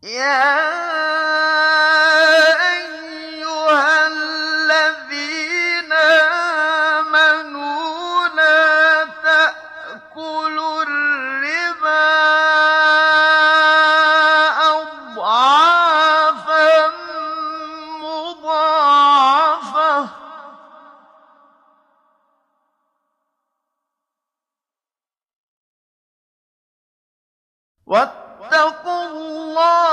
يَا أَيُّهَا الَّذِينَ آمَنُوا لَا تَأْكُلُوا الرِّبَا أَضْعَافًا مُّضَاعَفَةً ۖ وَاتَّقُوا اللَّهَ